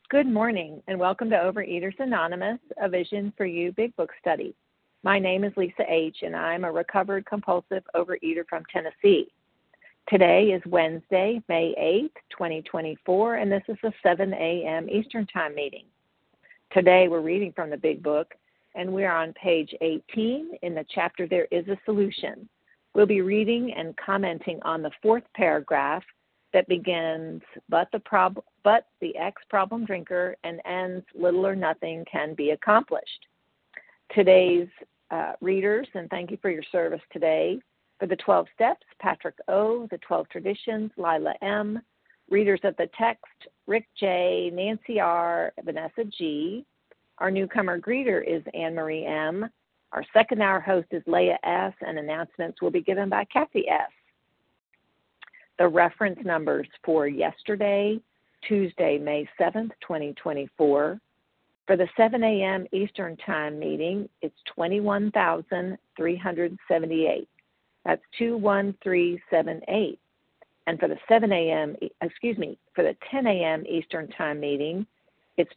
Good morning, and welcome to Overeaters Anonymous, a Vision for You Big Book Study. My name is Lisa H., and I'm a recovered compulsive overeater from Tennessee. Today is Wednesday, May 8th, 2024, and this is a 7 a.m. Eastern Time meeting. Today we're reading from the Big Book, and we're on page 18 in the chapter There is a Solution. We'll be reading and commenting on the fourth paragraph that begins, but the ex-problem drinker, and ends, little or nothing can be accomplished. Today's readers, and thank you for your service today. For the 12 steps, Patrick O., the 12 traditions, Lila M., readers of the text, Rick J., Nancy R., Vanessa G. Our newcomer greeter is Anne Marie M. Our second hour host is Leah S., and announcements will be given by Kathy S. The reference numbers for yesterday, Tuesday, May 7th, 2024. For the 7 a.m. Eastern Time meeting, it's 21,378. That's 21378. And for the for the 10 a.m. Eastern Time meeting, it's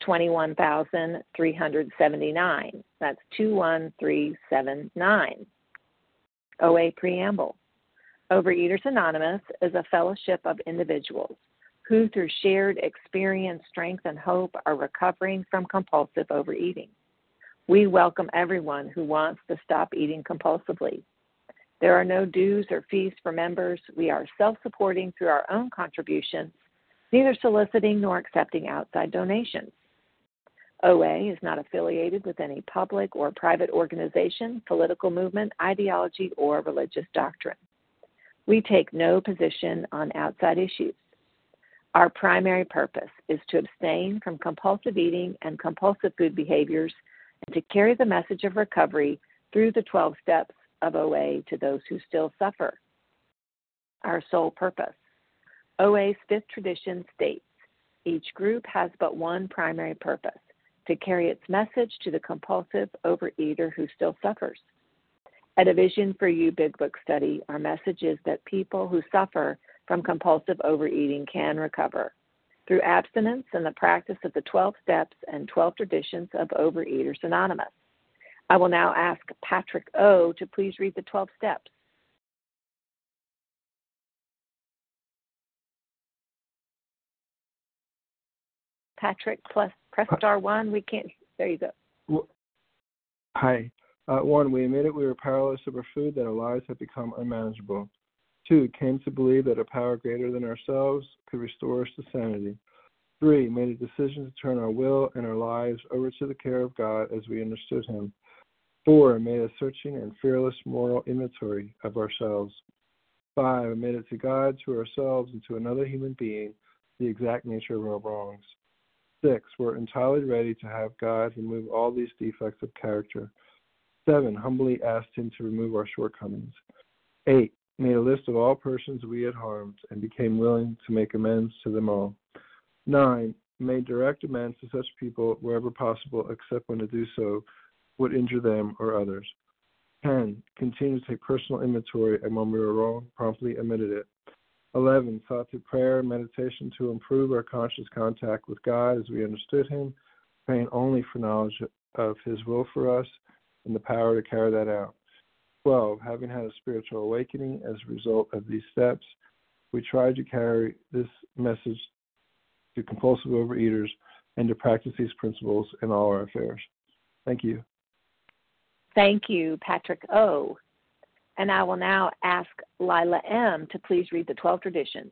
21,379. That's 21379. OA Preamble. Overeaters Anonymous is a fellowship of individuals who, through shared experience, strength, and hope, are recovering from compulsive overeating. We welcome everyone who wants to stop eating compulsively. There are no dues or fees for members. We are self-supporting through our own contributions, neither soliciting nor accepting outside donations. OA is not affiliated with any public or private organization, political movement, ideology, or religious doctrine. We take no position on outside issues. Our primary purpose is to abstain from compulsive eating and compulsive food behaviors and to carry the message of recovery through the 12 steps of OA to those who still suffer. Our sole purpose. OA's fifth tradition states, each group has but one primary purpose, to carry its message to the compulsive overeater who still suffers. At a Vision for You Big Book Study, our message is that people who suffer from compulsive overeating can recover through abstinence and the practice of the 12 steps and 12 traditions of Overeaters Anonymous. I will now ask Patrick O. to please read the 12 steps. Patrick, press star one. We can't. There you go. Hi. 1, we admitted we were powerless over food, that our lives had become unmanageable. 2, came to believe that a power greater than ourselves could restore us to sanity. 3, made a decision to turn our will and our lives over to the care of God as we understood Him. 4, made a searching and fearless moral inventory of ourselves. 5, admitted to God, to ourselves, and to another human being the exact nature of our wrongs. 6, were entirely ready to have God remove all these defects of character. 7, humbly asked Him to remove our shortcomings. 8, made a list of all persons we had harmed and became willing to make amends to them all. 9, made direct amends to such people wherever possible, except when to do so would injure them or others. 10, continued to take personal inventory, and when we were wrong, promptly admitted it. 11, sought through prayer and meditation to improve our conscious contact with God as we understood Him, praying only for knowledge of His will for us and the power to carry that out. 12, having had a spiritual awakening as a result of these steps, we tried to carry this message to compulsive overeaters and to practice these principles in all our affairs. Thank you. Thank you, Patrick O. And I will now ask Lila M. to please read the 12 traditions.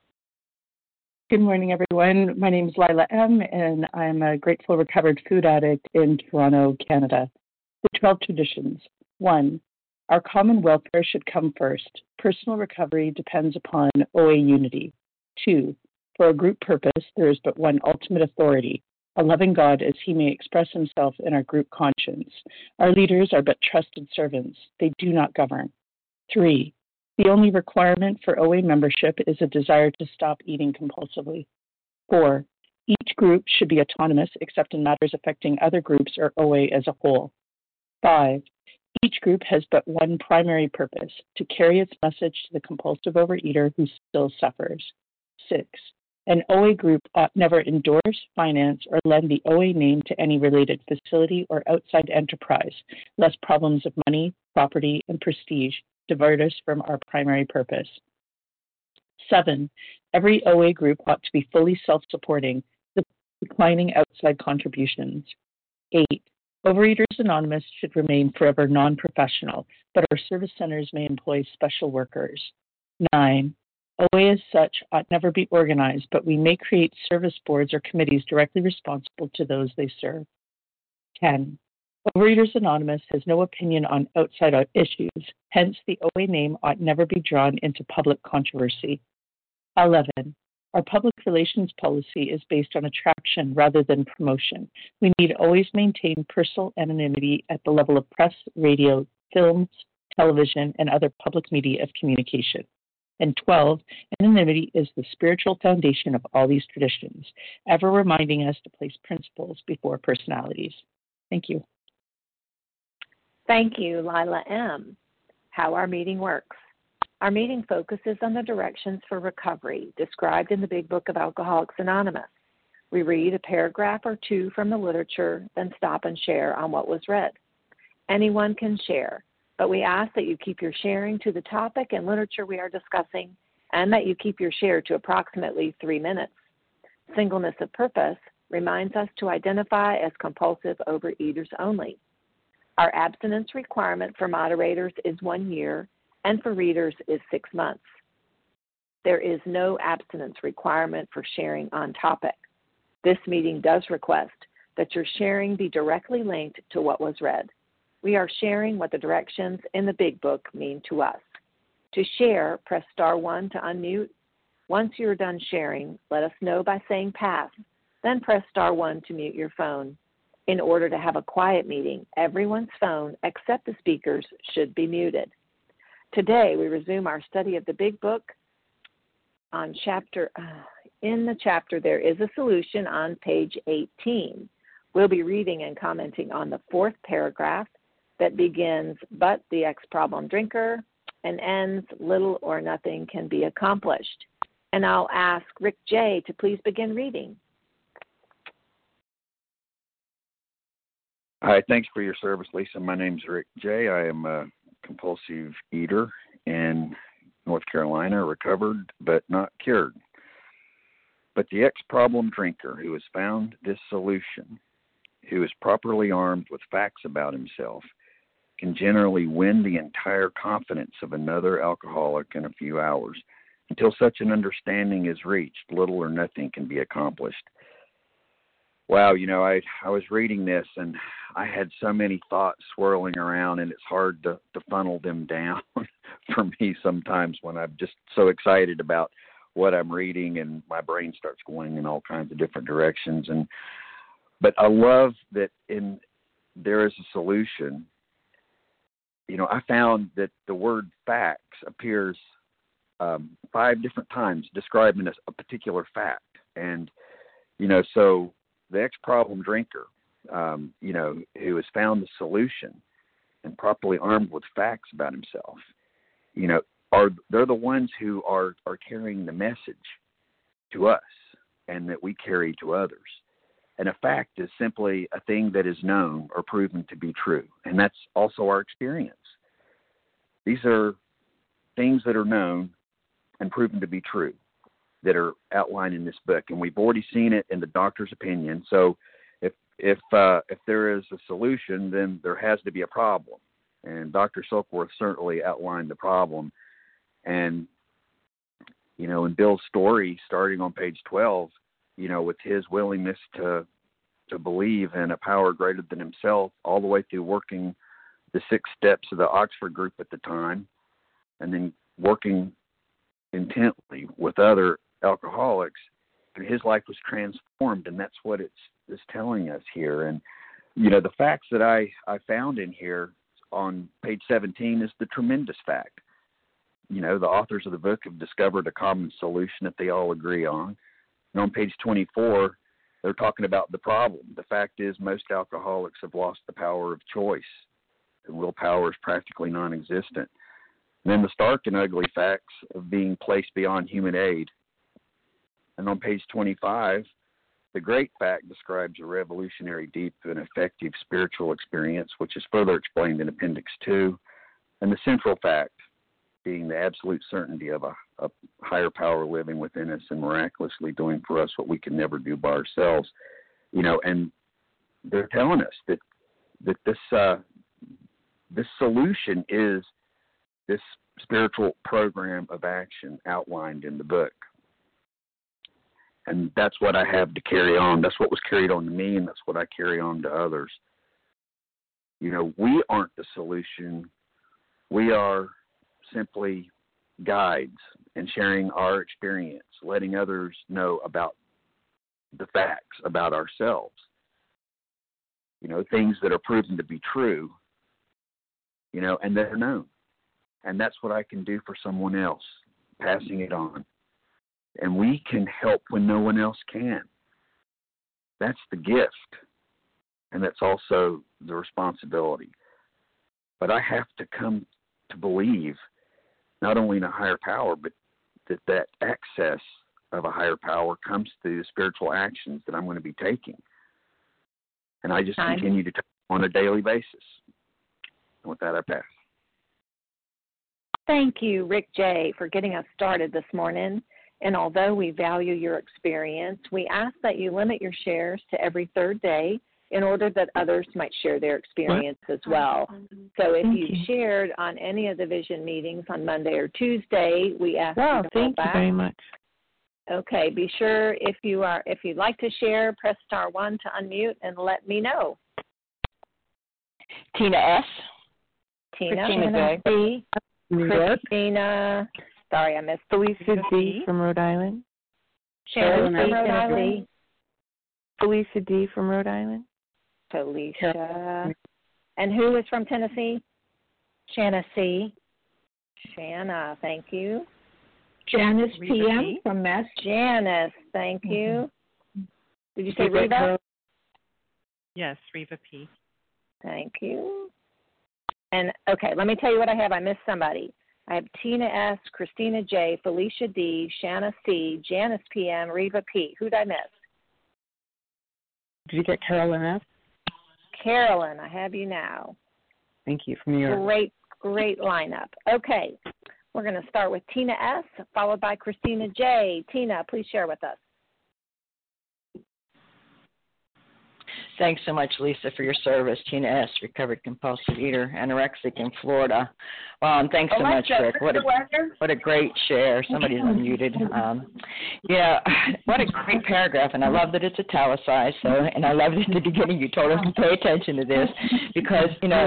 Good morning, everyone. My name is Lila M., and I'm a grateful recovered food addict in Toronto, Canada. The 12 traditions. 1, our common welfare should come first. Personal recovery depends upon OA unity. 2, for a group purpose, there is but one ultimate authority, a loving God as He may express Himself in our group conscience. Our leaders are but trusted servants. They do not govern. 3, the only requirement for OA membership is a desire to stop eating compulsively. 4, each group should be autonomous except in matters affecting other groups or OA as a whole. 5, each group has but one primary purpose, to carry its message to the compulsive overeater who still suffers. 6, An OA group ought never endorse, finance, or lend the OA name to any related facility or outside enterprise, lest problems of money, property, and prestige divert us from our primary purpose. 7. Every OA group ought to be fully self-supporting, declining outside contributions. 8. Overeaters Anonymous should remain forever non-professional, but our service centers may employ special workers. 9. OA as such ought never be organized, but we may create service boards or committees directly responsible to those they serve. 10. Overeaters Anonymous has no opinion on outside issues, hence the OA name ought never be drawn into public controversy. 11. Our public relations policy is based on attraction rather than promotion. We need always maintain personal anonymity at the level of press, radio, films, television, and other public media of communication. And 12, anonymity is the spiritual foundation of all these traditions, ever reminding us to place principles before personalities. Thank you. Thank you, Lila M. How our meeting works. Our meeting focuses on the directions for recovery described in the Big Book of Alcoholics Anonymous. We read a paragraph or two from the literature, then stop and share on what was read. Anyone can share, but we ask that you keep your sharing to the topic and literature we are discussing, and that you keep your share to approximately 3 minutes. Singleness of purpose reminds us to identify as compulsive overeaters only. Our abstinence requirement for moderators is 1 year, and for readers is 6 months. There is no abstinence requirement for sharing on topic. This meeting does request that your sharing be directly linked to what was read. We are sharing what the directions in the Big Book mean to us. To share, press star 1 to unmute. Once you're done sharing, let us know by saying pass, then press star 1 to mute your phone. In order to have a quiet meeting, everyone's phone except the speaker's should be muted. Today, we resume our study of the Big Book on in the chapter There is a Solution on page 18. We'll be reading and commenting on the 4th paragraph that begins, but the ex-problem drinker, and ends, little or nothing can be accomplished. And I'll ask Rick J. to please begin reading. Hi, thanks for your service, Lisa. My name's Rick J. I am a compulsive eater in North Carolina, recovered but not cured. But the ex-problem drinker who has found this solution, who is properly armed with facts about himself, can generally win the entire confidence of another alcoholic in a few hours. Until such an understanding is reached, little or nothing can be accomplished. Wow, I was reading this and I had so many thoughts swirling around, and it's hard to funnel them down for me sometimes when I'm just so excited about what I'm reading and my brain starts going in all kinds of different directions. But I love that in There is a Solution. I found that the word facts appears 5 different times describing a particular fact. And, so the ex-problem drinker, who has found the solution and properly armed with facts about himself, they're the ones who are carrying the message to us and that we carry to others. And a fact is simply a thing that is known or proven to be true. And that's also our experience. These are things that are known and proven to be true that are outlined in this book. And we've already seen it in the doctor's opinion. So if there is a solution, then there has to be a problem. And Dr. Silkworth certainly outlined the problem. And, in Bill's story, starting on page 12, with his willingness to believe in a power greater than himself, all the way through working the 6 steps of the Oxford group at the time, and then working intently with other alcoholics, his life was transformed, and that's what it's telling us here. And, the facts that I found in here on page 17 is the tremendous fact. The authors of the book have discovered a common solution that they all agree on. And on page 24, they're talking about the problem. The fact is most alcoholics have lost the power of choice. And willpower is practically non-existent. And then the stark and ugly facts of being placed beyond human aid. And on page 25, the great fact describes a revolutionary, deep, and effective spiritual experience, which is further explained in Appendix 2, and the central fact being the absolute certainty of a higher power living within us and miraculously doing for us what we can never do by ourselves. And they're telling us that this solution is this spiritual program of action outlined in the book. And that's what I have to carry on. That's what was carried on to me, and that's what I carry on to others. We aren't the solution. We are simply guides and sharing our experience, letting others know about the facts about ourselves. Things that are proven to be true, and they're known. And that's what I can do for someone else, passing it on. And we can help when no one else can. That's the gift. And that's also the responsibility. But I have to come to believe not only in a higher power, but that access of a higher power comes through the spiritual actions that I'm going to be taking. And I just continue to take on a daily basis. And with that, I pass. Thank you, Rick J., for getting us started this morning. And although we value your experience, we ask that you limit your shares to every third day in order that others might share their experience as well. So if you shared on any of the Vision meetings on Monday or Tuesday, we ask you to thank you very much. Okay, be sure if you'd like to share, press star 1 to unmute and let me know. Tina S. Christina B. Christina. Sorry, I missed. Felicia D. from Rhode Island. Sharon from Rhode Island. Felicia D. from Rhode Island. Felicia. And who is from Tennessee? Shanna C. Shanna, thank you. Janice PM from Mass. Janice, thank you. Did you say Reva? Yes, Reva P. Thank you. And, okay, let me tell you what I have. I missed somebody. I have Tina S., Christina J., Felicia D., Shanna C., Janice PM, Reva P. Who did I miss? Did you get Carolyn F.? Carolyn, I have you now. Thank you, from New York. Great lineup. Okay, we're going to start with Tina S., followed by Christina J. Tina, please share with us. Thanks so much, Lisa, for your service. Tina S., recovered compulsive eater, anorexic in Florida. Well, and thanks so much, Rick. What a great share. Somebody's unmuted. What a great paragraph, and I love that it's italicized. And I love that at the beginning you told us to pay attention to this because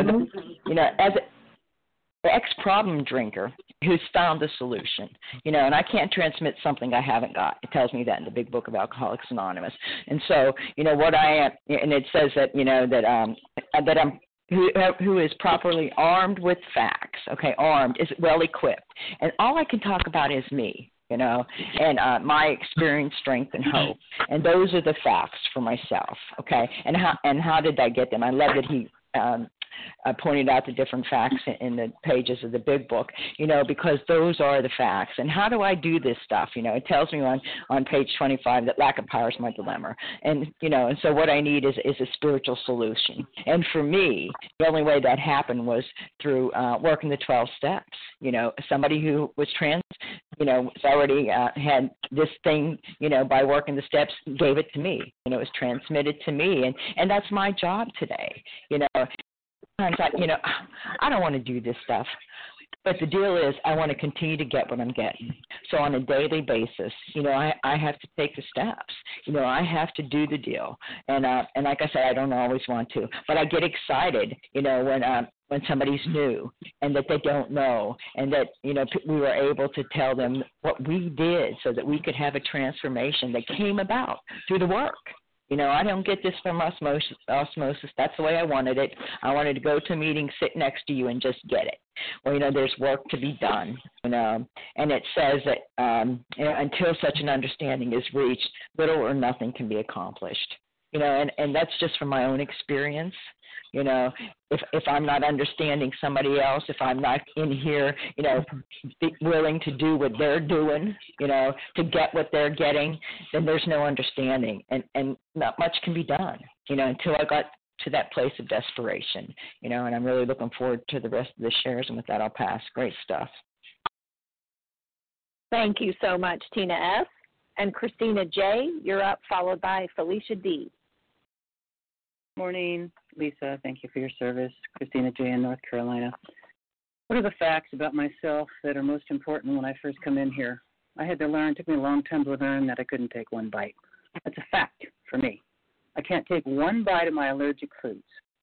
as the ex-problem drinker who's found the solution, and I can't transmit something I haven't got. It tells me that in the big book of Alcoholics Anonymous. And so, what I am, and it says that, that I'm who is properly armed with facts, armed, is well equipped. And all I can talk about is me. And my experience, strength, and hope. And those are the facts for myself, And how did I get them? I love that he pointed out the different facts in the pages of the big book, because those are the facts. And how do I do this stuff? It tells me on page 25 that lack of power is my dilemma. And, and so what I need is a spiritual solution. And for me, the only way that happened was through working the 12 steps. Somebody who was already had this thing, by working the steps, gave it to me. It was transmitted to me. And that's my job today. Sometimes I don't want to do this stuff. But the deal is I want to continue to get what I'm getting. So on a daily basis, I have to take the steps. I have to do the deal. And like I said, I don't always want to. But I get excited, when somebody's new and that they don't know and that, we were able to tell them what we did so that we could have a transformation that came about through the work. I don't get this from osmosis. That's the way I wanted it. I wanted to go to a meeting, sit next to you, and just get it. Well, there's work to be done, and it says that until such an understanding is reached, little or nothing can be accomplished. And that's just from my own experience. If I'm not understanding somebody else, if I'm not in here, willing to do what they're doing, to get what they're getting, then there's no understanding, and not much can be done, until I got to that place of desperation, and I'm really looking forward to the rest of the shares, and with that, I'll pass. Great stuff. Thank you so much, Tina S. And Christina J., you're up, followed by Felicia D. Morning, Lisa. Thank you for your service. Christina J. in North Carolina. What are the facts about myself that are most important when I first come in here? I had to learn, it took me a long time to learn that I couldn't take one bite. That's a fact for me. I can't take one bite of my allergic foods.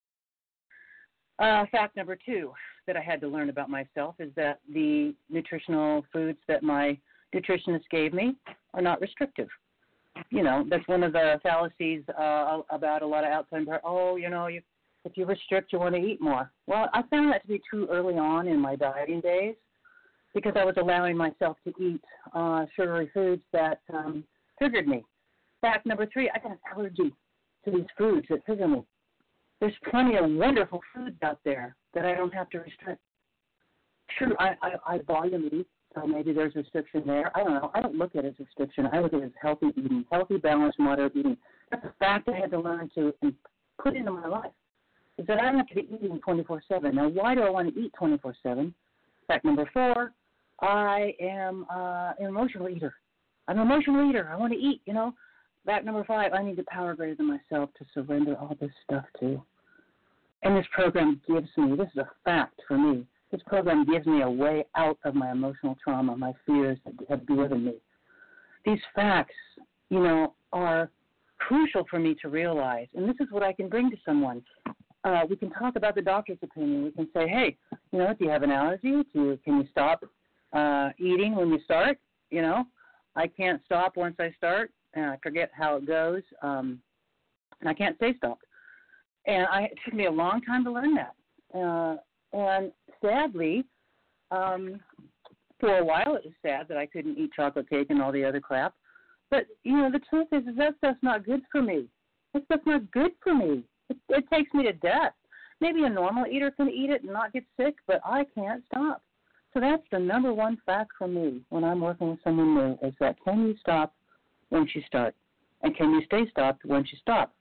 Fact number 2 that I had to learn about myself is that the nutritional foods that my nutritionist gave me are not restrictive. That's one of the fallacies about a lot of outside. If you restrict, you want to eat more. Well, I found that to be true early on in my dieting days because I was allowing myself to eat sugary foods that triggered me. Fact number 3, I got an allergy to these foods that trigger me. There's plenty of wonderful foods out there that I don't have to restrict. Sure, I volume eat. So maybe there's restriction there. I don't know. I don't look at it as restriction. I look at it as healthy eating, healthy, balanced, moderate eating. That's a fact I had to learn to put into my life, is that I don't have to be eating 24/7. Now, why do I want to eat 24/7? Fact number 4, I am an emotional eater. I'm an emotional eater. I want to eat, Fact number 5, I need the power greater than myself to surrender all this stuff to. And this program gives me, this is a fact for me, this program gives me a way out of my emotional trauma, my fears that have driven me. These facts, are crucial for me to realize, and this is what I can bring to someone. We can talk about the doctor's opinion. We can say, hey, do you have an allergy? Can you stop eating when you start? I can't stop once I start, and I forget how it goes, and I can't say stop. And it took me a long time to learn that. And sadly, for a while it was sad that I couldn't eat chocolate cake and all the other crap. But, the truth is that stuff's not good for me. That stuff's not good for me. It takes me to death. Maybe a normal eater can eat it and not get sick, but I can't stop. So that's the number 1 fact for me when I'm working with someone new is that can you stop once you start? And can you stay stopped once you stop?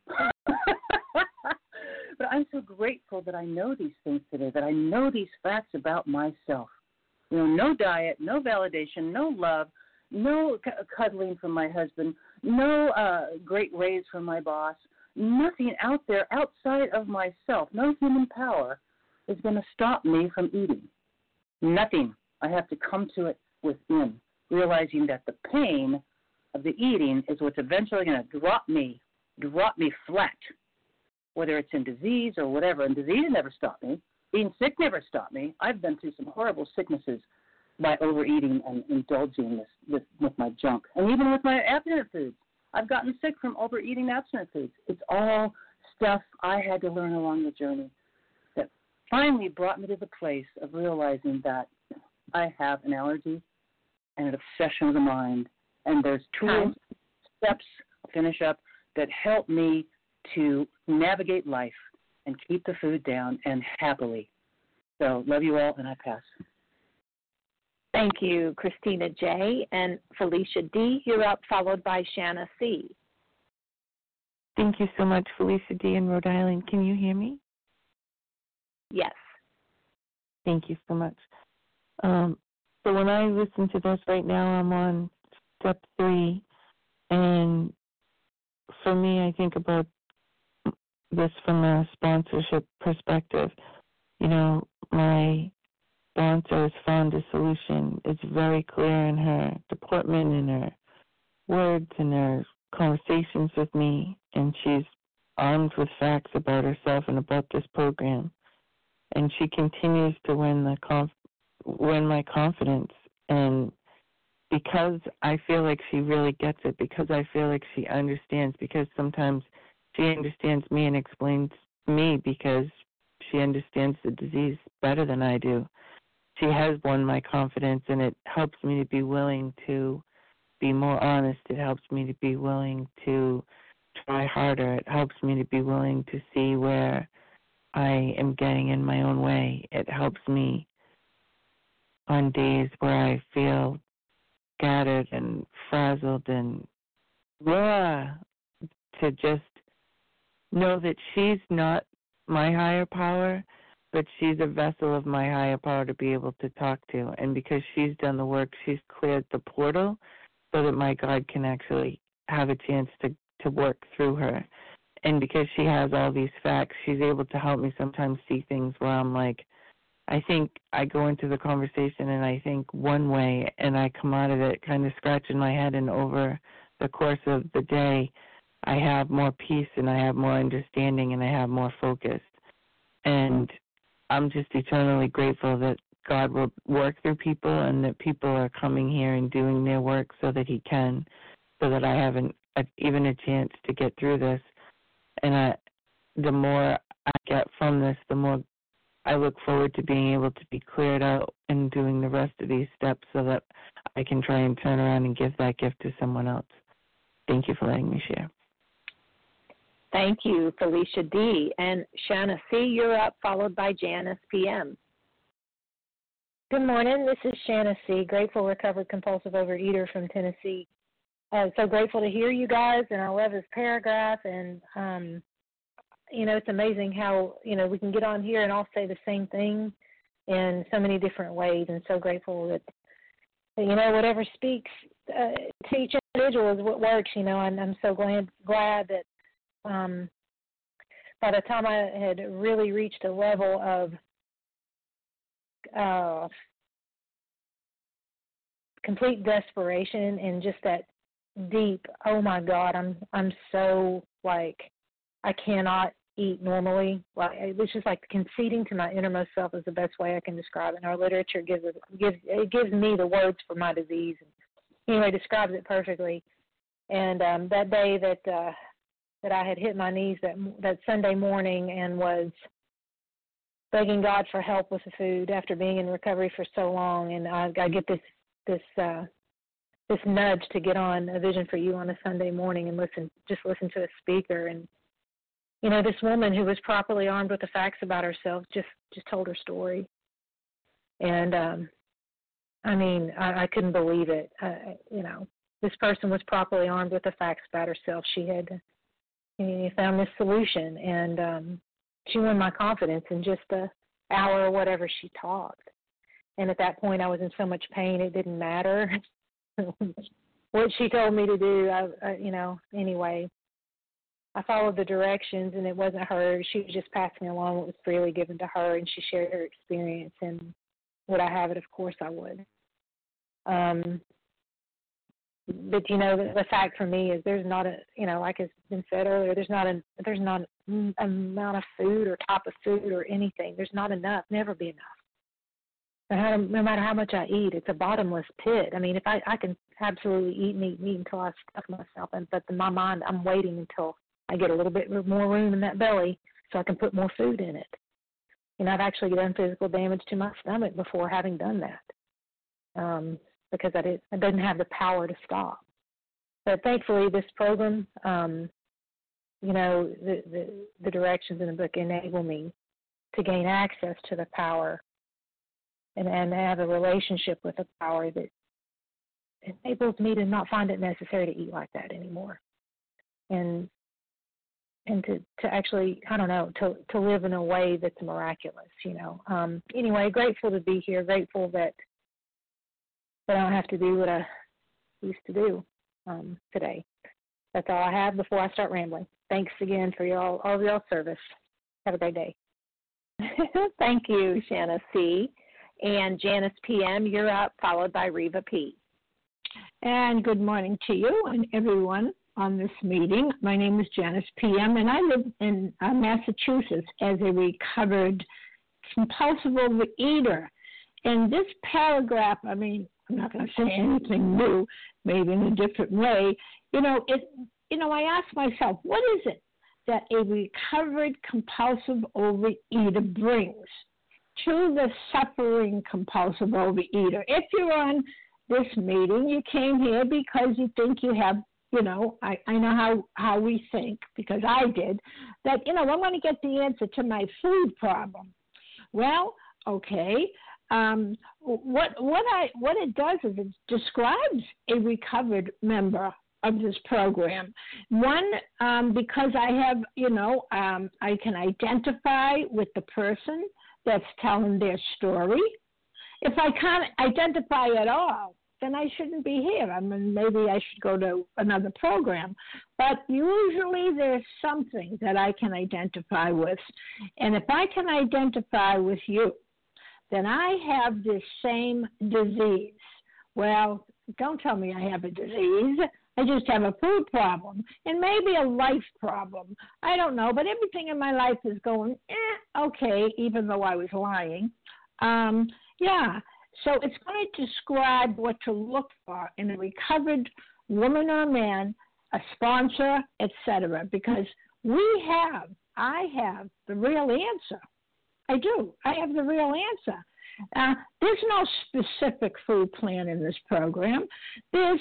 But I'm so grateful that I know these things today, that I know these facts about myself. No diet, no validation, no love, no cuddling from my husband, no great raise from my boss, nothing out there outside of myself, no human power is going to stop me from eating. Nothing. I have to come to it within, realizing that the pain of the eating is what's eventually going to drop me flat, whether it's in disease or whatever. And disease never stopped me. Being sick never stopped me. I've been through some horrible sicknesses by overeating and indulging with my junk. And even with my abstinent foods. I've gotten sick from overeating abstinent foods. It's all stuff I had to learn along the journey that finally brought me to the place of realizing that I have an allergy and an obsession of the mind. And there's tools, steps, finish up, that help me to navigate life and keep the food down and happily. So love you all, and I pass. Thank you, Christina J. And Felicia D., you're up, followed by Shanna C. Thank you so much, Felicia D. in Rhode Island. Can you hear me? Yes. Thank you so much. So when I listen to this right now, I'm on step 3, and for me, I think about this from a sponsorship perspective. My sponsor has found a solution. It's very clear in her deportment, in her words, in her conversations with me, and she's armed with facts about herself and about this program. And she continues to win my confidence. And because I feel like she really gets it, because I feel like she understands, because sometimes she understands me and explains me because she understands the disease better than I do. She has won my confidence, and it helps me to be willing to be more honest. It helps me to be willing to try harder. It helps me to be willing to see where I am getting in my own way. It helps me on days where I feel scattered and frazzled and to just know that she's not my higher power, but she's a vessel of my higher power to be able to talk to. And because she's done the work, she's cleared the portal so that my God can actually have a chance to work through her. And because she has all these facts, she's able to help me sometimes see things where I'm like, I think I go into the conversation and I think one way and I come out of it kind of scratching my head, and over the course of the day, I have more peace and I have more understanding and I have more focus. And I'm just eternally grateful that God will work through people and that people are coming here and doing their work so that he can, so that I have even a chance to get through this. And the more I get from this, the more I look forward to being able to be cleared out and doing the rest of these steps so that I can try and turn around and give that gift to someone else. Thank you for letting me share. Thank you, Felicia D. And Shanna C., you're up, followed by Janice PM. Good morning. This is Shanna C., grateful, recovered, compulsive overeater from Tennessee. So grateful to hear you guys, and I love this paragraph. And, it's amazing how, we can get on here and all say the same thing in so many different ways. And so grateful that whatever speaks to each individual is what works, and I'm so glad that by the time I had really reached a level of complete desperation and just that deep, oh my God, I'm so I cannot eat normally. It was just like conceding to my innermost self is the best way I can describe it. And our literature gives me the words for my disease. Anyway, describes it perfectly. And that day that I had hit my knees that Sunday morning and was begging God for help with the food after being in recovery for so long, and I get this nudge to get on A Vision for You on a Sunday morning and listen to a speaker. And this woman who was properly armed with the facts about herself just told her story. And I couldn't believe it. This person was properly armed with the facts about herself. She had found this solution, and she won my confidence in just an hour or whatever she talked. And at that point, I was in so much pain, it didn't matter what she told me to do. Anyway, I followed the directions, and it wasn't her. She was just passing along what was freely given to her, and she shared her experience. And would I have it? Of course I would. But the fact for me is there's not like has been said earlier, there's not an amount of food or type of food or anything. There's not enough. Never be enough. No matter how much I eat, it's a bottomless pit. If I can absolutely eat until I stuff myself, but in my mind, I'm waiting until I get a little bit more room in that belly so I can put more food in it. I've actually done physical damage to my stomach before having done that. Because I didn't have the power to stop. But thankfully, this program, the directions in the book enable me to gain access to the power and have a relationship with the power that enables me to not find it necessary to eat like that anymore. And to actually, to live in a way that's miraculous, Anyway, grateful to be here, grateful that I don't have to do what I used to do today. That's all I have before I start rambling. Thanks again for all of your service. Have a great day. Thank you, Shanna C. And Janice PM, you're up, followed by Reva P. And good morning to you and everyone on this meeting. My name is Janice PM, and I live in Massachusetts as a recovered compulsive overeater. And this paragraph, I'm not going to say anything new, maybe in a different way. I ask myself, what is it that a recovered compulsive overeater brings to the suffering compulsive overeater? If you're on this meeting, you came here because you think you have I know how we think, because I did, that, I want to get the answer to my food problem. Well, okay. What it does is it describes a recovered member of this program. One, because I have, I can identify with the person that's telling their story. If I can't identify at all, then I shouldn't be here. I mean, maybe I should go to another program. But usually there's something that I can identify with. And if I can identify with you, then I have this same disease. Well, don't tell me I have a disease. I just have a food problem and maybe a life problem. I don't know, but everything in my life is going, okay, even though I was lying. So it's going to describe what to look for in a recovered woman or man, a sponsor, etc. Because I have the real answer. I do. I have the real answer. There's no specific food plan in this program. There's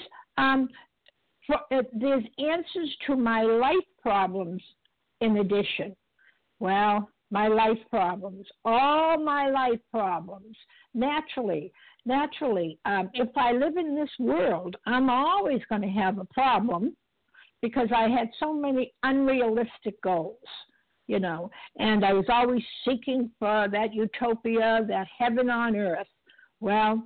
answers to my life problems in addition. Well, my life problems, all my life problems. Naturally, if I live in this world, I'm always going to have a problem because I had so many unrealistic goals, and I was always seeking for that utopia, that heaven on earth. Well,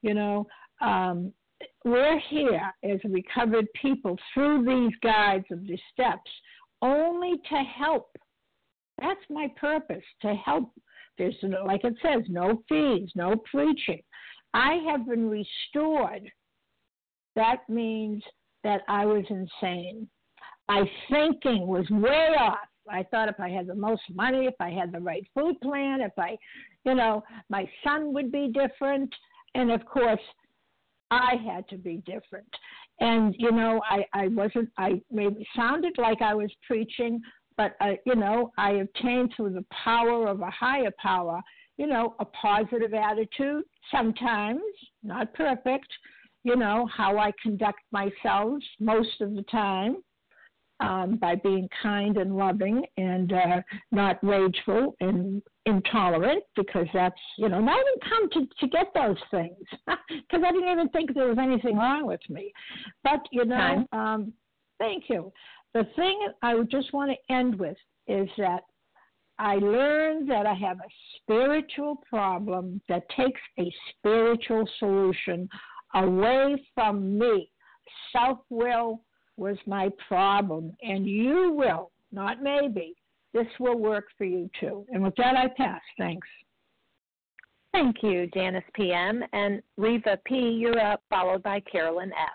we're here as recovered people through these guides of the steps only to help. That's my purpose, to help. There's, like it says, no fees, no preaching. I have been restored. That means that I was insane. My thinking was way off. I thought if I had the most money, if I had the right food plan, if I, my son would be different. And, of course, I had to be different. And, I maybe sounded like I was preaching, but, I obtained through the power of a higher power, a positive attitude, sometimes, not perfect, how I conduct myself most of the time, by being kind and loving and not rageful and intolerant, because that's, I didn't come to get those things because I didn't even think there was anything wrong with me. But, thank you. The thing I would just want to end with is that I learned that I have a spiritual problem that takes a spiritual solution away from me. Self-will was my problem, and you will, not maybe. This will work for you too. And with that, I pass. Thanks. Thank you, Janice PM. And Reva P., you're up, followed by Carolyn F.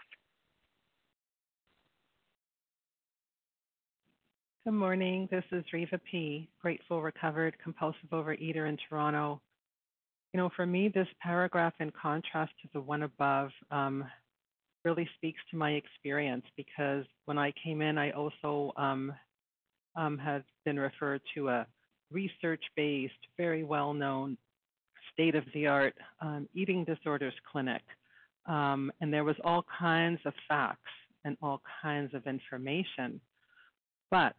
Good morning. This is Reva P., grateful, recovered, compulsive overeater in Toronto. For me, this paragraph, in contrast to the one above, really speaks to my experience, because when I came in, I also had been referred to a research-based, very well-known, state-of-the-art eating disorders clinic. And there was all kinds of facts and all kinds of information. But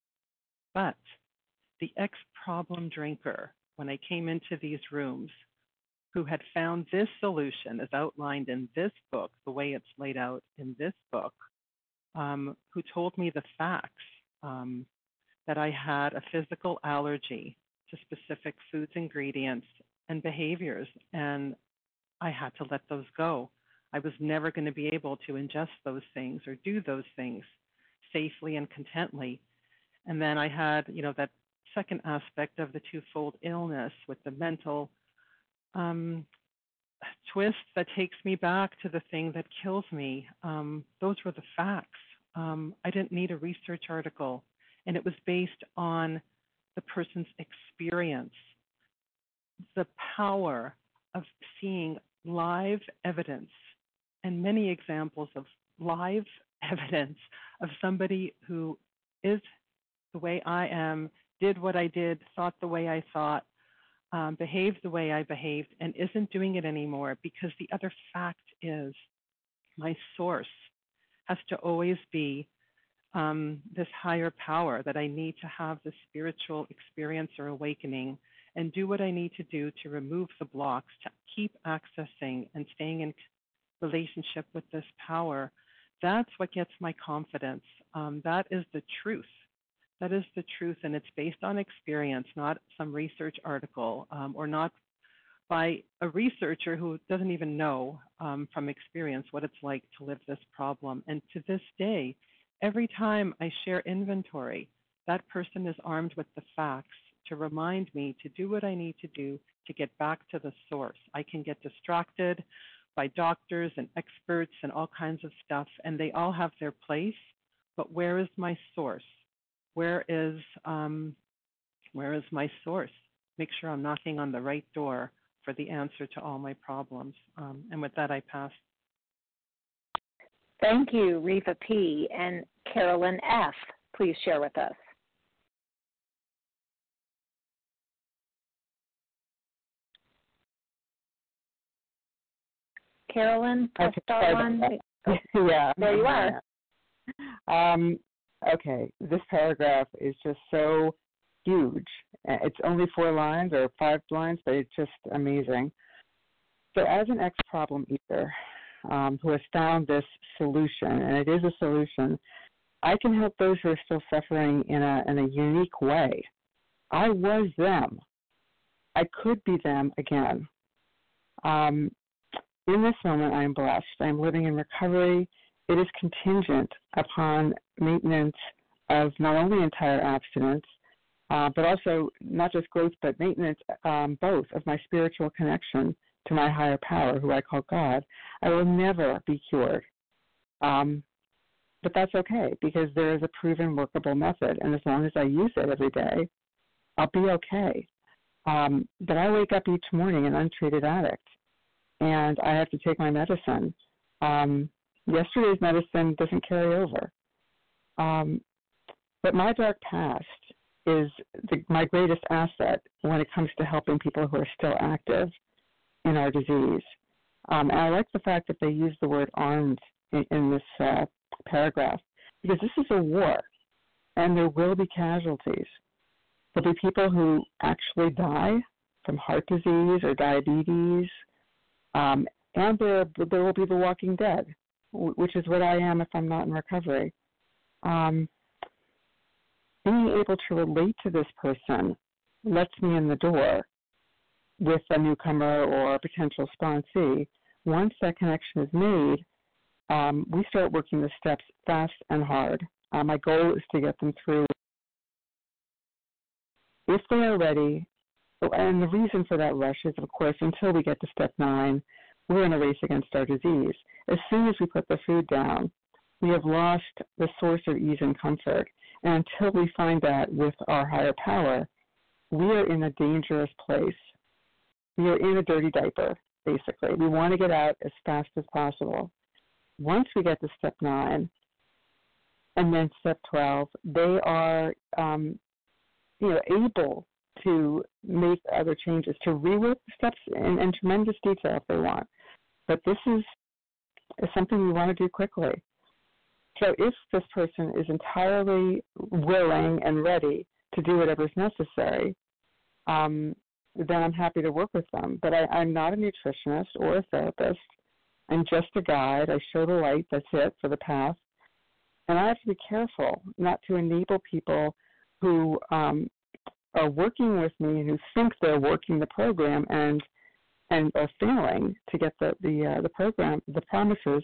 the ex-problem drinker, when I came into these rooms, who had found this solution as outlined in this book, the way it's laid out in this book, who told me the facts, that I had a physical allergy to specific foods, ingredients, and behaviors, and I had to let those go. I was never going to be able to ingest those things or do those things safely and contently. And then I had, that second aspect of the twofold illness with the mental twist that takes me back to the thing that kills me. Those were the facts. I didn't need a research article, and it was based on the person's experience. The power of seeing live evidence and many examples of live evidence of somebody who is the way I am, did what I did, thought the way I thought, behaved the way I behaved, and isn't doing it anymore, because the other fact is my source has to always be this higher power, that I need to have this spiritual experience or awakening and do what I need to do to remove the blocks, to keep accessing and staying in relationship with this power. That's what gets my confidence. That is the truth. That is the truth, and it's based on experience, not some research article or not by a researcher who doesn't even know from experience what it's like to live this problem. And to this day, every time I share inventory, that person is armed with the facts to remind me to do what I need to do to get back to the source. I can get distracted by doctors and experts and all kinds of stuff, and they all have their place, but where is my source? Where is my source? Make sure I'm knocking on the right door for the answer to all my problems. And with that, I pass. Thank you, Riva P. And Carolyn F., please share with us. Carolyn, press star one. Yeah. There you are. Okay, this paragraph is just so huge. It's only 4 lines or 5 lines, but it's just amazing. So as an ex-problem eater who has found this solution, and it is a solution, I can help those who are still suffering in a unique way. I was them. I could be them again. In this moment, I am blessed. I am living in recovery. It is contingent upon maintenance of not only entire abstinence, but also not just growth, but maintenance, both of my spiritual connection to my higher power, who I call God. I will never be cured. But that's okay, because there is a proven workable method, and as long as I use it every day, I'll be okay. But I wake up each morning an untreated addict, and I have to take my medicine. Yesterday's medicine doesn't carry over. But my dark past is my greatest asset when it comes to helping people who are still active in our disease. And I like the fact that they use the word armed in this paragraph, because this is a war, and there will be casualties. There'll be people who actually die from heart disease or diabetes, and there will be the walking dead, which is what I am if I'm not in recovery. Being able to relate to this person lets me in the door with a newcomer or a potential sponsee. Once that connection is made, we start working the steps fast and hard. My goal is to get them through. If they are ready, and the reason for that rush is, of course, until we get to step 9, we're in a race against our disease. As soon as we put the food down, we have lost the source of ease and comfort. And until we find that with our higher power, we are in a dangerous place. We are in a dirty diaper, basically. We want to get out as fast as possible. Once we get to step 9 and then step 12, they are able to make other changes, to rework the steps in tremendous detail if they want. But this is something we want to do quickly. So if this person is entirely willing and ready to do whatever is necessary, then I'm happy to work with them. But I'm not a nutritionist or a therapist. I'm just a guide. I show the light. That's it for the path. And I have to be careful not to enable people who are working with me and who think they're working the program and are failing to get the program, the promises.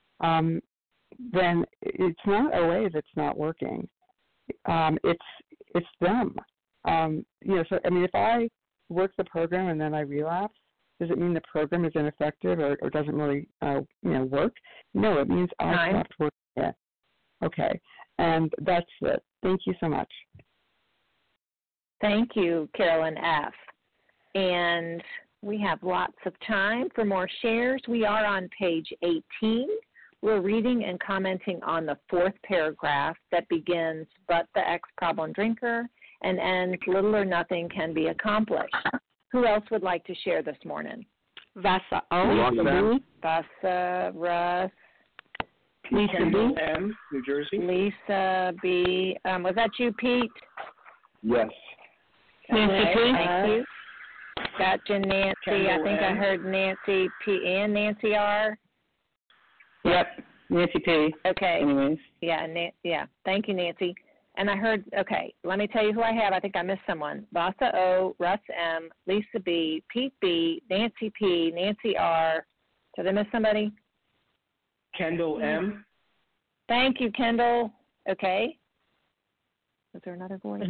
Then it's not OA that's not working. It's them. So I mean, if I work the program and then I relapse, does it mean the program is ineffective or doesn't really work? No, it means I stopped working it. Okay, and that's it. Thank you so much. Thank you, Carolyn F. And we have lots of time for more shares. We are on page 18. We're reading and commenting on the 4th paragraph that begins, but the ex-problem drinker, and ends, little or nothing can be accomplished. Who else would like to share this morning? Vasa O. Vasa, Russ. Lisa B. M., New Jersey. Lisa B. Was that you, Pete? Yes. Nancy P. Thank you. Gotcha, Nancy. Kendall I think M. I heard Nancy P. and Nancy R. Yep, Nancy P. Okay. Anyways. Yeah. Thank you, Nancy. And I heard, okay, let me tell you who I have. I think I missed someone. Vasa O, Russ M, Lisa B, Pete B, Nancy P, Nancy R. Did I miss somebody? Kendall M. Thank you, Kendall. Okay. Was there another voice?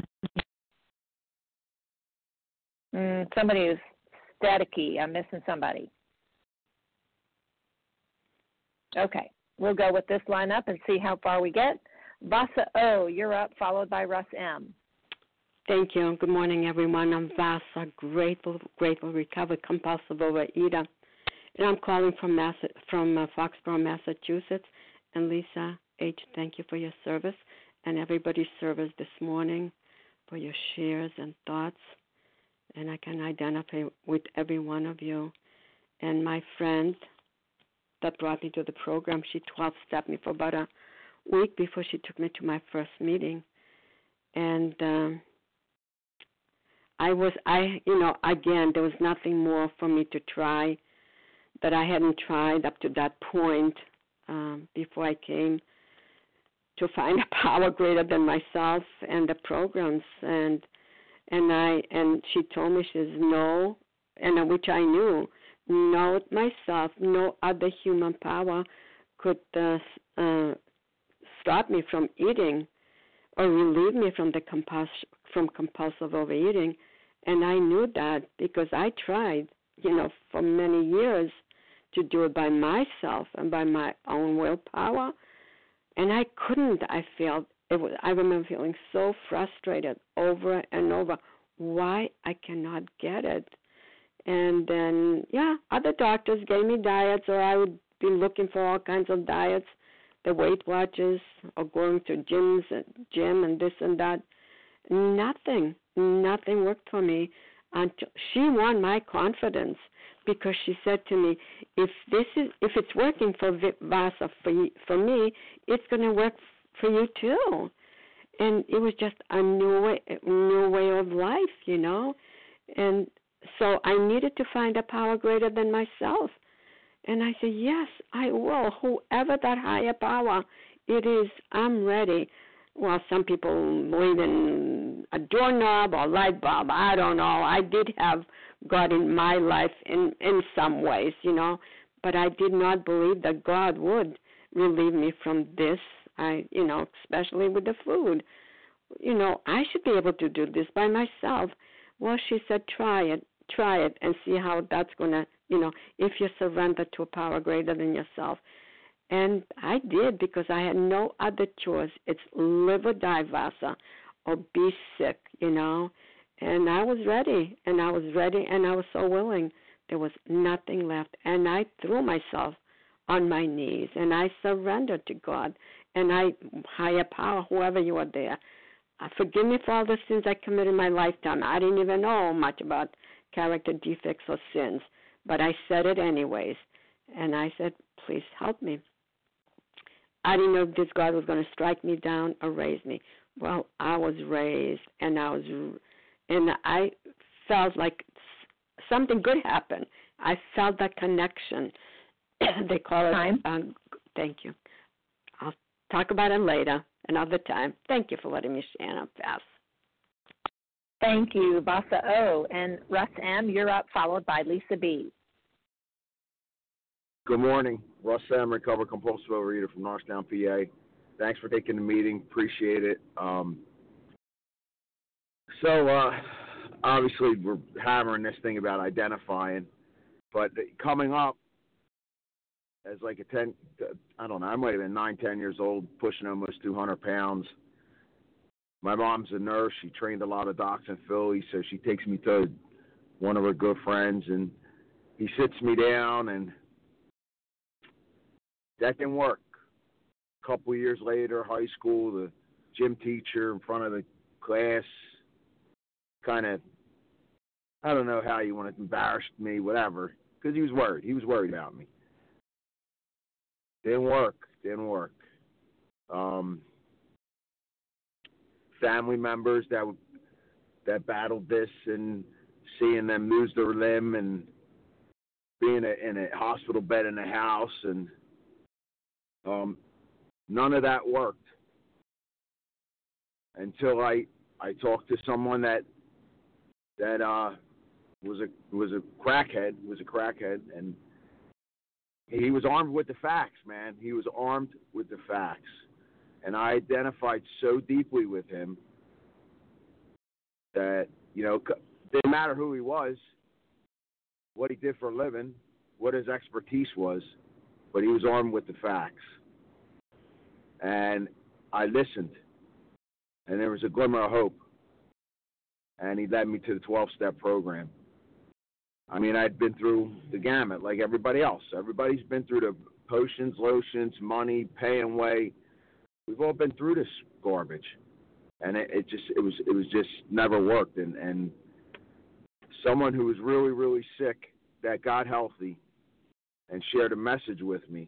Somebody is staticky. I'm missing somebody. Okay. We'll go with this lineup and see how far we get. Vasa O, you're up, followed by Russ M. Thank you. Good morning, everyone. I'm Vasa, grateful, recovered compulsive overeater. And I'm calling from Foxborough, Massachusetts. And Lisa H., thank you for your service and everybody's service this morning, for your shares and thoughts. And I can identify with every one of you. And my friend that brought me to the program, she 12-stepped me for about a week before she took me to my first meeting. And again, there was nothing more for me to try that I hadn't tried up to that point before I came to find a power greater than myself and the programs. And she told me, she says, no, and which I knew, no myself, no other human power could stop me from eating or relieve me from from compulsive overeating. And I knew that because I tried, for many years to do it by myself and by my own willpower, and I couldn't. I failed. I remember feeling so frustrated over and over why I cannot get it. And then, other doctors gave me diets, or I would be looking for all kinds of diets, the Weight Watchers, or going to gym and this and that. Nothing worked for me until she won my confidence, because she said to me, if it's working for Vasa for me, it's going to work for you too. And it was just a new way of life, And so I needed to find a power greater than myself. And I said, yes, I will. Whoever that higher power it is, I'm ready. Well, some people believe in a doorknob or light bulb. I don't know. I did have God in my life in some ways, but I did not believe that God would relieve me from this, especially with the food. I should be able to do this by myself. Well, she said, try it and see how that's going to, if you surrender to a power greater than yourself. And I did, because I had no other choice. It's live or die, Vasa, or be sick, And I was ready, and I was so willing. There was nothing left. And I threw myself on my knees, and I surrendered to God. And higher power, whoever you are there, forgive me for all the sins I committed in my lifetime. I didn't even know much about character defects or sins, but I said it anyways. And I said, please help me. I didn't know if this God was going to strike me down or raise me. Well, I was raised, and I felt like something good happened. I felt that connection. They call it thank you. I'll talk about it later, another time. Thank you for letting me share and pass. Thank you, Vasa O. And Russ M., you're up, followed by Lisa B. Good morning. Russ M., recovered compulsive overeater from Norristown, PA. Thanks for taking the meeting. Appreciate it. Obviously, we're hammering this thing about identifying, but coming up as like I might have been 9, 10 years old, pushing almost 200 pounds. My mom's a nurse. She trained a lot of docs in Philly, so she takes me to one of her good friends, and he sits me down, and that didn't work. A couple of years later, high school, the gym teacher in front of the class kind of, I don't know how you want to embarrass me, whatever, because he was worried. He was worried about me. Didn't work. Didn't work. Family members that battled this and seeing them lose their limb and being in a hospital bed in the house, and none of that worked until I talked to someone that was a crackhead, and he was armed with the facts, man. He was armed with the facts, and I identified so deeply with him that, you know, didn't matter who he was, what he did for a living, what his expertise was, but he was armed with the facts. And I listened, and there was a glimmer of hope, and he led me to the 12-step program. I mean, I'd been through the gamut like everybody else. Everybody's been through the potions, lotions, money, paying way. We've all been through this garbage, and it was just never worked. And someone who was really, really sick that got healthy and shared a message with me,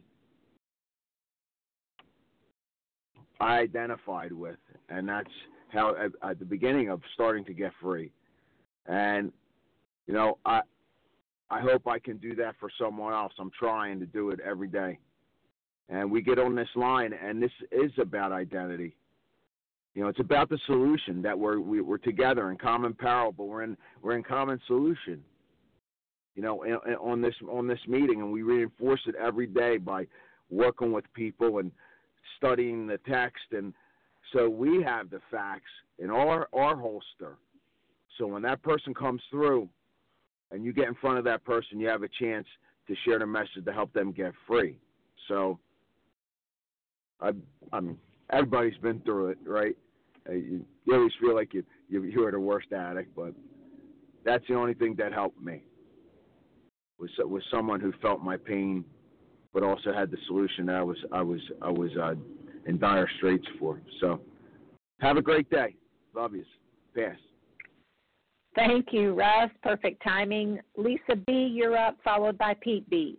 I identified with, and that's how at the beginning of starting to get free. And you know, I hope I can do that for someone else. I'm trying to do it every day. And we get on this line, and this is about identity. You know, it's about the solution, that we're together in common peril, but we're in common solution. You know, on this meeting, and we reinforce it every day by working with people and studying the text, and so we have the facts in our holster. So when that person comes through, and you get in front of that person, you have a chance to share the message to help them get free. So, I mean, everybody's been through it, right? You always feel like you are the worst addict, but that's the only thing that helped me. Was someone who felt my pain, but also had the solution that I was in dire straits for. So, have a great day. Love you. Pass. Thank you, Russ. Perfect timing. Lisa B., you're up, followed by Pete B.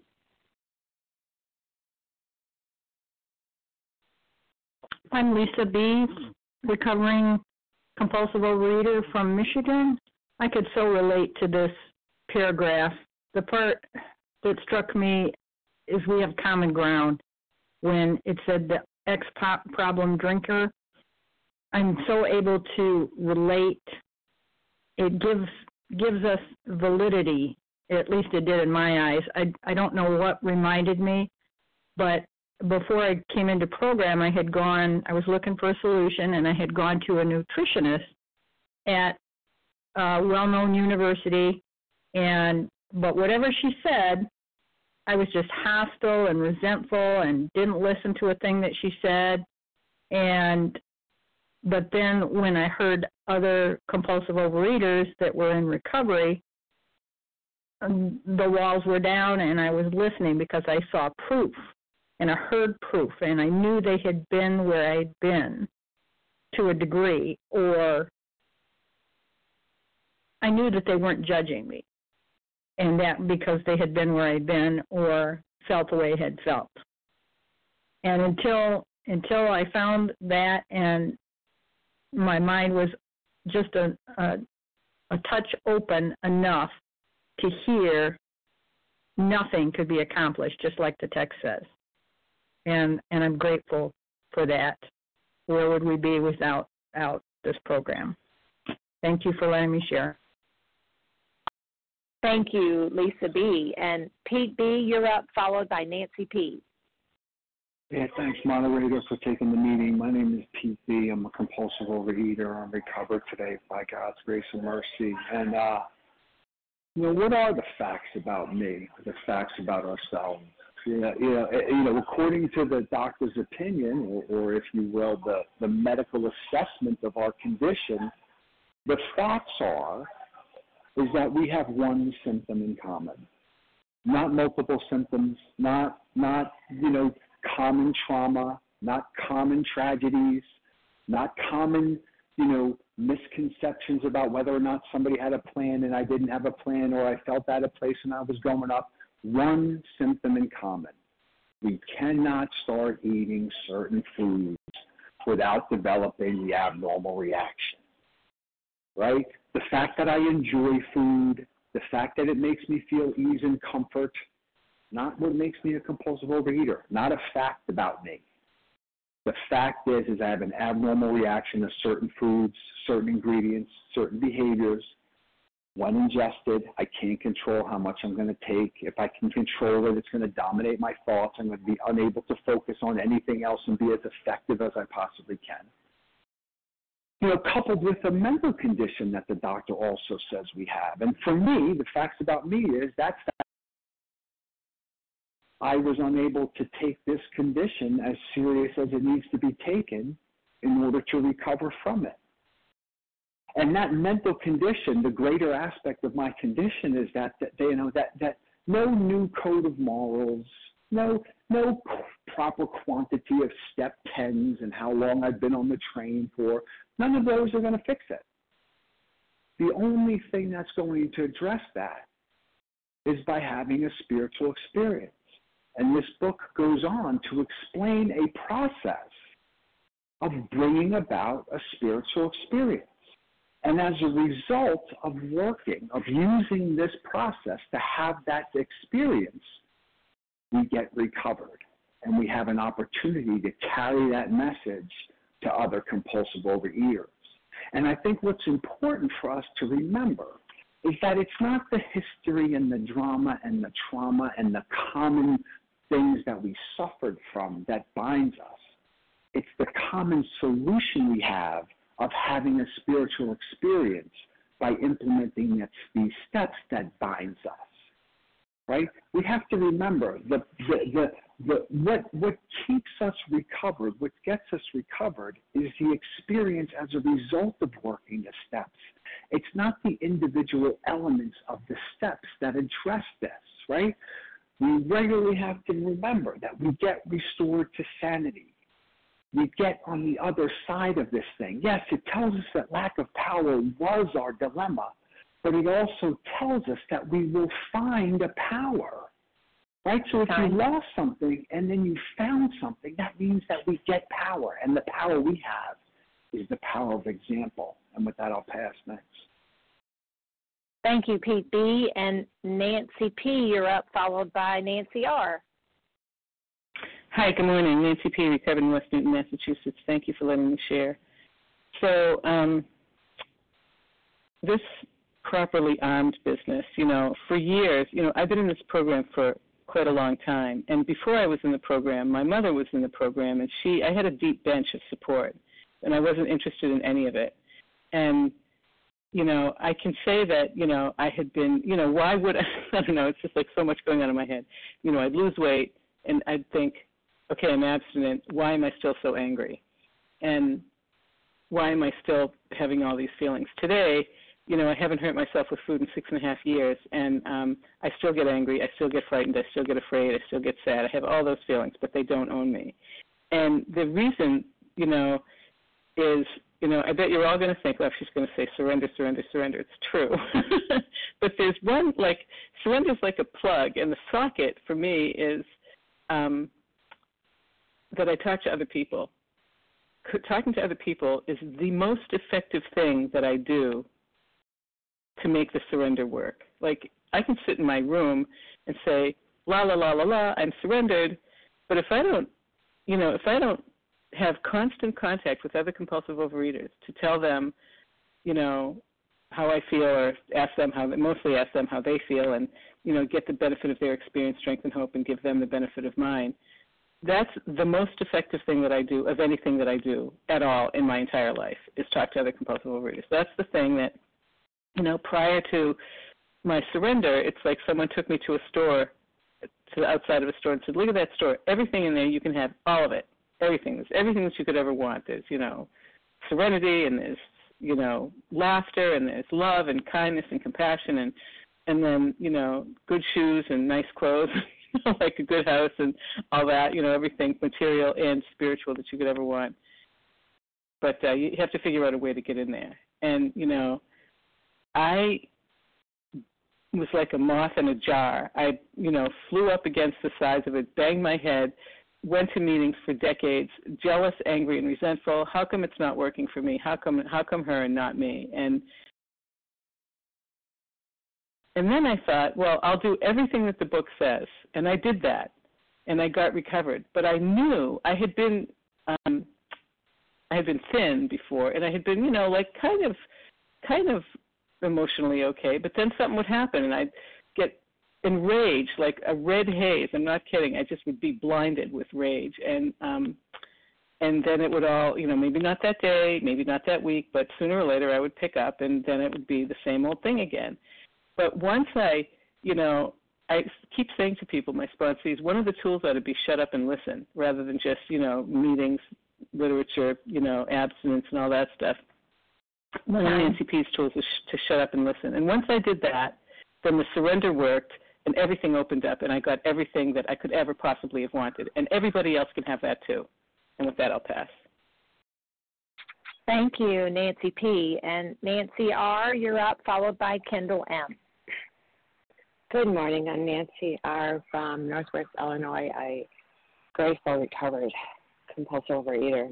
I'm Lisa B., recovering compulsive overeater from Michigan. I could so relate to this paragraph. The part that struck me is we have common ground. When it said the ex-problem drinker, I'm so able to relate. It gives us validity, at least it did in my eyes. I don't know what reminded me, but before I came into program, I was looking for a solution, and I had gone to a nutritionist at a well-known university, but whatever she said, I was just hostile and resentful and didn't listen to a thing that she said. But then when I heard other compulsive overeaters that were in recovery, the walls were down, and I was listening because I saw proof, and I heard proof, and I knew they had been where I'd been to a degree, or I knew that they weren't judging me, and that because they had been where I'd been or felt the way I had felt. And until I found that, and my mind was just a touch open enough to hear nothing could be accomplished, just like the text says. And I'm grateful for that. Where would we be without this program? Thank you for letting me share. Thank you, Lisa B. And Pete B., you're up, followed by Nancy P. Yeah, thanks, moderator, for taking the meeting. My name is Pete B. I'm a compulsive overeater. I'm recovered today by God's grace and mercy. And, what are the facts about me, the facts about ourselves? According to the doctor's opinion, or if you will, the medical assessment of our condition, the facts is that we have one symptom in common, not multiple symptoms, not common trauma, not common tragedies, not common, misconceptions about whether or not somebody had a plan and I didn't have a plan, or I felt out of place and I was going up. One symptom in common. We cannot start eating certain foods without developing the abnormal reaction, right? The fact that I enjoy food, the fact that it makes me feel ease and comfort, not what makes me a compulsive overeater, not a fact about me. The fact is I have an abnormal reaction to certain foods, certain ingredients, certain behaviors. When ingested, I can't control how much I'm going to take. If I can control it, it's going to dominate my thoughts. I'm going to be unable to focus on anything else and be as effective as I possibly can. You know, coupled with a mental condition that the doctor also says we have. And for me, the facts about me is that I was unable to take this condition as serious as it needs to be taken in order to recover from it. And that mental condition, the greater aspect of my condition is that no new code of morals, no proper quantity of step 10s and how long I've been on the train for, none of those are going to fix it. The only thing that's going to address that is by having a spiritual experience. And this book goes on to explain a process of bringing about a spiritual experience. And as a result of working, of using this process to have that experience, we get recovered. And we have an opportunity to carry that message to other compulsive overeaters. And I think what's important for us to remember is that it's not the history and the drama and the trauma and the common things that we suffered from that binds us. It's the common solution we have of having a spiritual experience by implementing these steps that binds us, right? We have to remember what keeps us recovered, what gets us recovered is the experience as a result of working the steps. It's not the individual elements of the steps that address this, right? We regularly have to remember that we get restored to sanity. We get on the other side of this thing. Yes, it tells us that lack of power was our dilemma, but it also tells us that we will find a power, right? So if you lost something and then you found something, that means that we get power, and the power we have is the power of example. And with that, I'll pass next. Thank you, Pete B. And Nancy P., you're up, followed by Nancy R. Hi, good morning. Nancy P., recovered in West Newton, Massachusetts. Thank you for letting me share. So this properly armed business, for years, I've been in this program for quite a long time. And before I was in the program, my mother was in the program, and I had a deep bench of support, and I wasn't interested in any of it. And I can say that, I had been, why would I don't know, it's just like so much going on in my head. I'd lose weight, and I'd think, okay, I'm abstinent. Why am I still so angry? And why am I still having all these feelings? Today, I haven't hurt myself with food in 6.5 years, and I still get angry. I still get frightened. I still get afraid. I still get sad. I have all those feelings, but they don't own me. And the reason, is, I bet you're all going to think, well, she's going to say surrender, surrender, surrender. It's true. But there's one, surrender's like a plug, and the socket for me is that I talk to other people. Talking to other people is the most effective thing that I do to make the surrender work. Like, I can sit in my room and say, la, la, la, la, la, I'm surrendered, but if I don't have constant contact with other compulsive overeaters to tell them, how I feel, or mostly ask them how they feel, and, get the benefit of their experience, strength, and hope, and give them the benefit of mine. That's the most effective thing that I do, of anything that I do at all in my entire life, is talk to other compulsive overeaters. That's the thing that, prior to my surrender, it's like someone took me to a store, to the outside of a store, and said, look at that store. Everything in there, you can have all of it. Everything. There's everything that you could ever want. There's, serenity, and there's, laughter, and there's love and kindness and compassion, and then, good shoes and nice clothes, like a good house and all that, everything material and spiritual that you could ever want. But you have to figure out a way to get in there. And, was like a moth in a jar. I, flew up against the sides of it, banged my head, went to meetings for decades, jealous, angry, and resentful. How come it's not working for me? How come her and not me? And then I thought, well, I'll do everything that the book says, and I did that, and I got recovered. But I knew I had been thin before, and I had been, kind of emotionally okay. But then something would happen, and I'd get enraged, like a red haze. I'm not kidding. I just would be blinded with rage, and then it would all, maybe not that day, maybe not that week, but sooner or later I would pick up, and then it would be the same old thing again. But once I keep saying to people, my sponsees, one of the tools ought to be shut up and listen rather than just, meetings, literature, abstinence and all that stuff. One of Nancy P's tools is to shut up and listen. And once I did that, then the surrender worked and everything opened up and I got everything that I could ever possibly have wanted. And everybody else can have that too. And with that, I'll pass. Thank you, Nancy P. And Nancy R., you're up, followed by Kendall M. Good morning. I'm Nancy R. from Northwest Illinois. I grateful recovered compulsive overeater.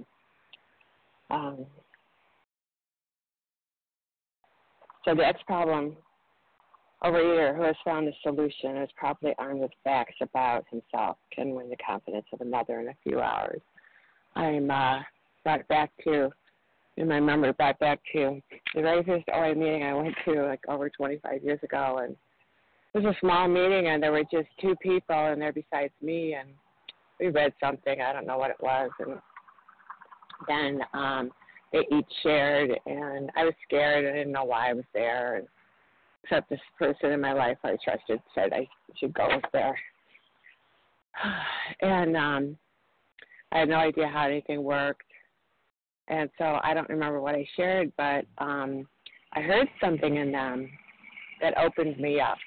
So the ex-problem overeater who has found a solution is probably armed with facts about himself can win the confidence of another in a few hours. I'm brought back to the very first OA meeting I went to like over 25 years ago, and it was a small meeting, and there were just two people in there besides me, and we read something. I don't know what it was, and then they each shared, and I was scared. I didn't know why I was there, and except this person in my life I trusted said I should go there. And I had no idea how anything worked, and so I don't remember what I shared, but I heard something in them that opened me up.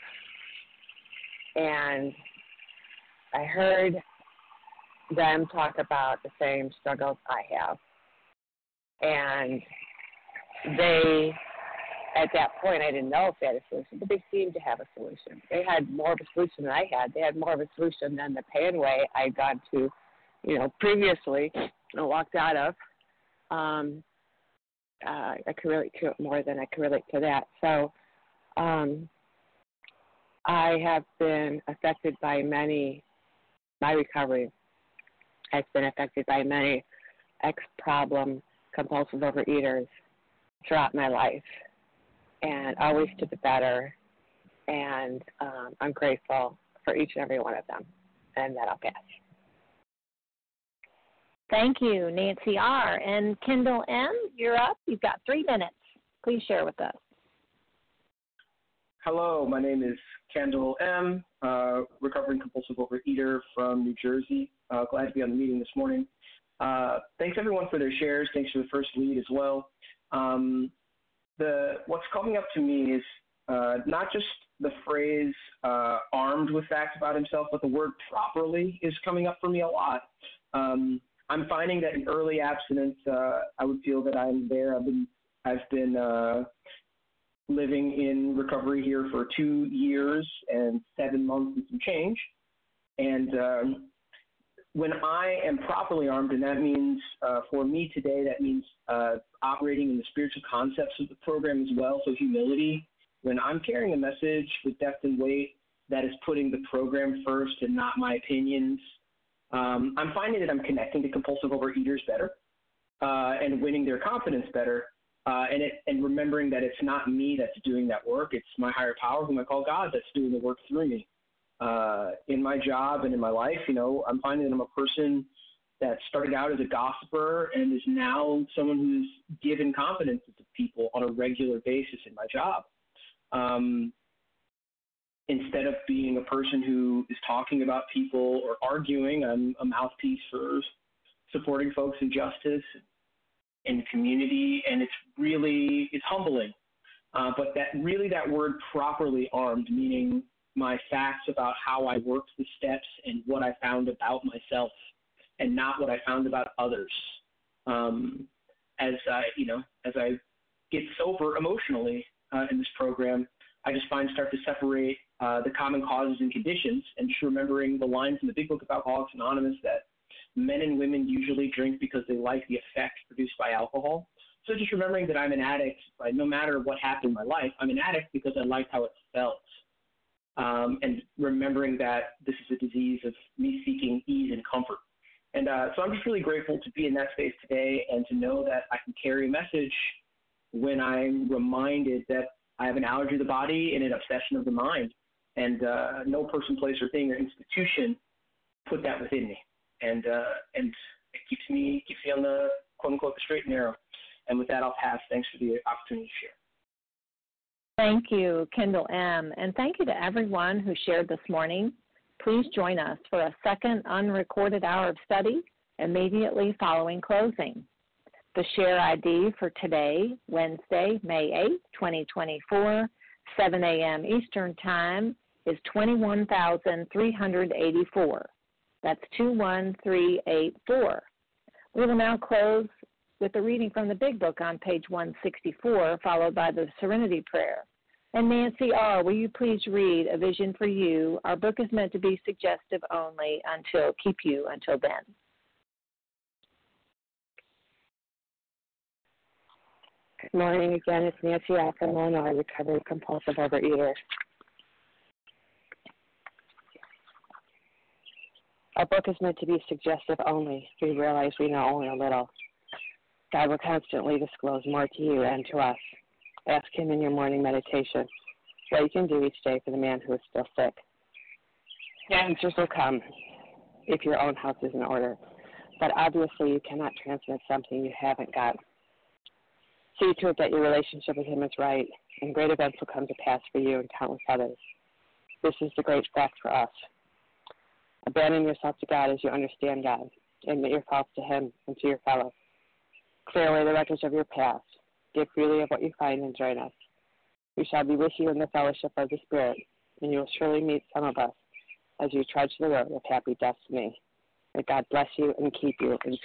And I heard them talk about the same struggles I have. And they, at that point, I didn't know if they had a solution, but they seemed to have a solution. They had more of a solution than I had. They had more of a solution than the painway I'd gone to, previously and walked out of. I could relate to it more than I could relate to that. So, I have been affected by my recovery has been affected by many ex-problem compulsive overeaters throughout my life, and always to the better, and I'm grateful for each and every one of them, and that I'll pass. Thank you, Nancy R. And Kendall M., you're up. You've got 3 minutes. Please share with us. Hello, my name is Kendall M., recovering compulsive overeater from New Jersey. Glad to be on the meeting this morning. Thanks, everyone, for their shares. Thanks for the first lead as well. What's coming up to me is not just the phrase armed with facts about himself, but the word properly is coming up for me a lot. I'm finding that in early abstinence, I would feel that I'm there. I've been living in recovery here for 2 years and 7 months and some change. And when I am properly armed, and that means for me today, that means operating in the spiritual concepts of the program as well, so humility. When I'm carrying a message with depth and weight that is putting the program first and not my opinions, I'm finding that I'm connecting to compulsive overeaters better and winning their confidence better. And remembering that it's not me that's doing that work. It's my higher power, whom I call God, that's doing the work through me. In my job and in my life, I'm finding that I'm a person that started out as a gossiper and is now someone who's given confidence to people on a regular basis in my job. Instead of being a person who is talking about people or arguing, I'm a mouthpiece for supporting folks in justice in the community, and it's humbling. But that word properly armed, meaning my facts about how I worked the steps and what I found about myself and not what I found about others. As I get sober emotionally in this program, I just find start to separate the common causes and conditions, and just remembering the lines in the Big Book of Alcoholics Anonymous that men and women usually drink because they like the effect produced by alcohol. So just remembering that I'm an addict, no matter what happened in my life, I'm an addict because I liked how it felt. And remembering that this is a disease of me seeking ease and comfort. And so I'm just really grateful to be in that space today and to know that I can carry a message when I'm reminded that I have an allergy of the body and an obsession of the mind. And no person, place, or thing or institution put that within me. And it keeps me on the quote-unquote the straight and narrow. And with that, I'll pass. Thanks for the opportunity to share. Thank you, Kendall M. And thank you to everyone who shared this morning. Please join us for a second unrecorded hour of study immediately following closing. The share ID for today, Wednesday, May 8, 2024, 7 a.m. Eastern Time, is 21,384. That's 21384. We will now close with a reading from the Big Book on page 164, followed by the Serenity Prayer. And Nancy R., will you please read A Vision for You? Our book is meant to be suggestive only keep you until then. Good morning again. It's Nancy R. from Illinois, recovered compulsive overeater. Our book is meant to be suggestive only. We realize we know only a little. God will constantly disclose more to you and to us. Ask Him in your morning meditation what you can do each day for the man who is still sick. The answers will come if your own house is in order, but obviously you cannot transmit something you haven't got. See to it that your relationship with Him is right, and great events will come to pass for you and countless others. This is the great fact for us. Abandon yourself to God as you understand God. Admit your faults to Him and to your fellows. Clear away the wreckage of your past. Give freely of what you find and join us. We shall be with you in the fellowship of the Spirit, and you will surely meet some of us as you trudge the road of happy destiny. May God bless you and keep you in